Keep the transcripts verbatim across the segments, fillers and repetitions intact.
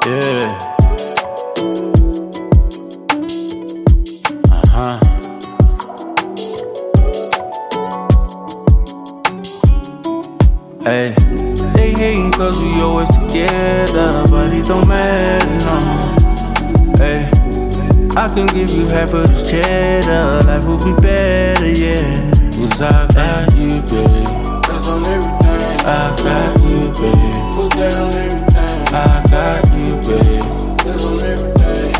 Yeah. Uh-huh. Hey, they hating cause we always together, but it don't matter, no. Hey, I can give you half of this cheddar, life will be better, yeah. Cause I got you, babe. That's on everything. I got you, babe. Put that on everything. I got you, babe. That's on everything.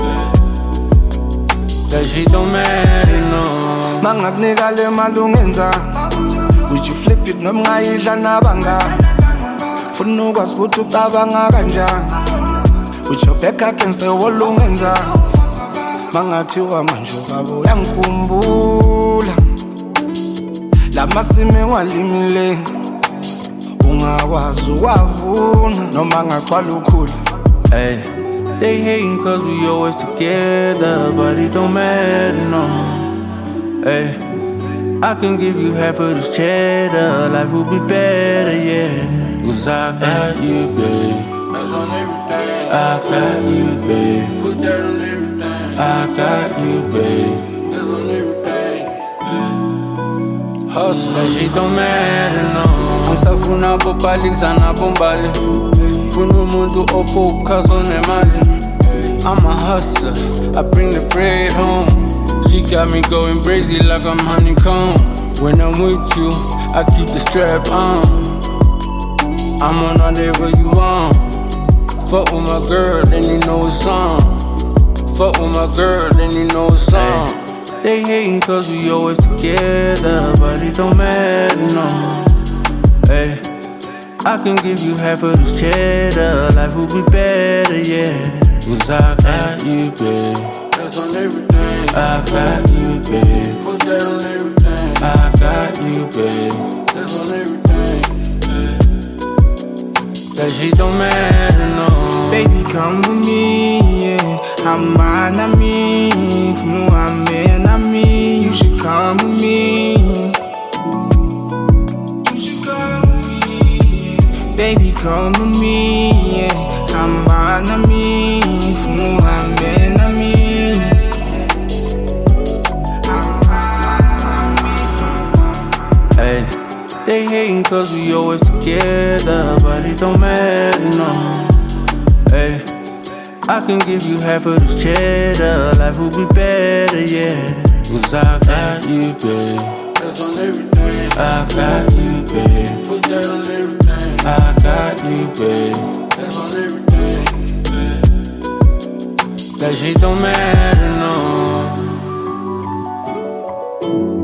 That shit don't matter, no. Mangakunika le mali ungenzanga, would you flip it noma ungayidla nabangani? Funa ukwazi ukuthi ucabanga kanjani, with your back against the wall ungenzanga. Mangathiwa manje ubaba uyangikhumbula, la masime walimile ungakwazi ukwavuna noma ngagcwala ukhula. Hey, they hating cause we always together, but it don't matter, no. Hey, I can give you half of this cheddar, life will be better, yeah. Cause I got you, babe. That's on everything. I got you, babe. Put that on everything. I got you, babe. That's on everything. Hustle, that shit don't matter, no. Angisafuna bobalisa nabombali, funa umuntu ofocus on nemali. I'm a hustler, I bring the bread home. She got me going crazy like I'm honeycomb. When I'm with you, I keep the strap on. I'm on whatever you want. Fuck with my girl, then you know it's on. Fuck with my girl, then you know it's on. Hey, they hating cause we always together, but it don't matter, no. Hey, I can give you half of this cheddar, life will be better, yeah. Cause I got you, babe. That's on everything. I got you, babe. Put that on everything. I got you, babe. That's on everything. That shit don't matter, no. Baby, come with me, yeah. I'm mine, I mean, from who I'm in, I mean, you should come with me. You should come with me. Baby, come with me, yeah. I'm mine, I mean, from who I'm in, I mean. I'm mine, I mean. Hey, they hating cause we always together, but it don't matter, no. Hey, I can give you half of this cheddar, life will be better, yeah. Cause I got you, babe. That's on everything. I got you, babe. Put that on everything. I got you, babe. That's on everything. That shit don't matter, no.